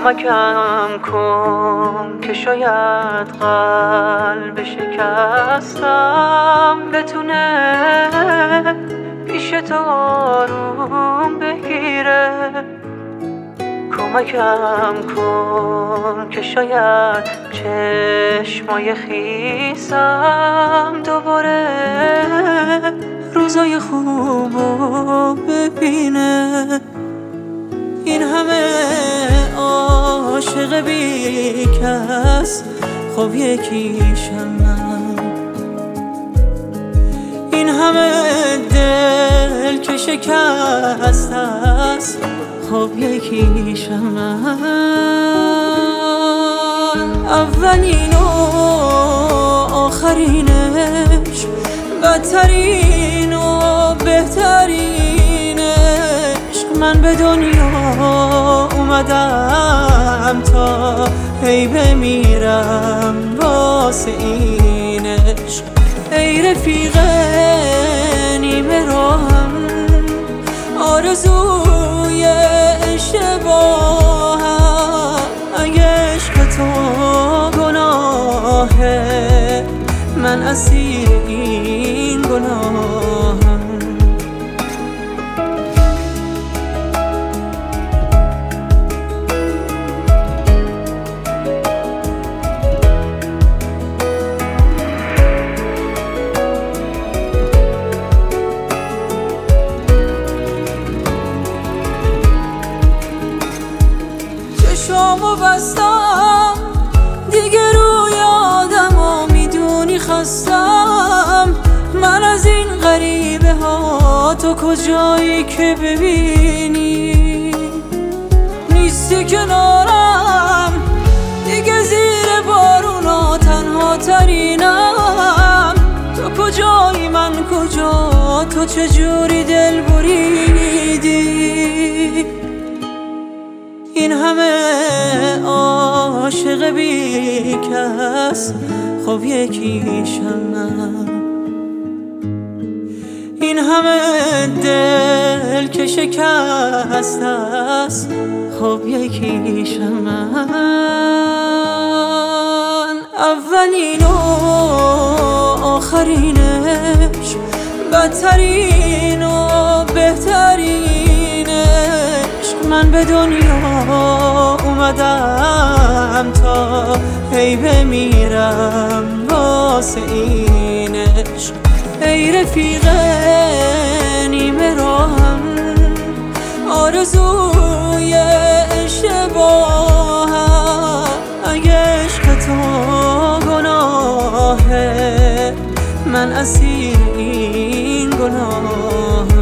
کمکم کن که شاید قلب شکستم بتونه پیش تو آروم بگیره. کمکم کن که شاید چشمای خیسم دوباره روزای خوبو ببینه. این همه عاشق بی کس خب یکیشم من، این همه دل که شکست است خب یکیشم من. اولین و آخرینش، بدترین و بهترین عشق. من به دنیا اومدم تا هی بمیرم واسه این عشق. ای رفیق نیمه راهم، آرزوی اشتباهم. اگه عشق تو گناهه، من اسیر این گناهم. چشامو بستم دیگه روی آدمو میدونی خستم. من از این غریبه ها تو کجایی که ببینی نیستی کنارم. دیگه زیر بارونا تنها ترینم. تو کجایی من کجا، تو چجوری دل بریدی. این همه عاشق بی کس خب یکیشم من، این همه دل که شکست است خب یکیشم من. اولین و آخرینش، بدترین و بهترین عشق. من به دنیا اومدم تا هی بمیرم واسه این عشق. ای رفیق نیمه راهم، آرزوی اشتباهم. اگه عشق تو گناهه، من اسیر این گناهم.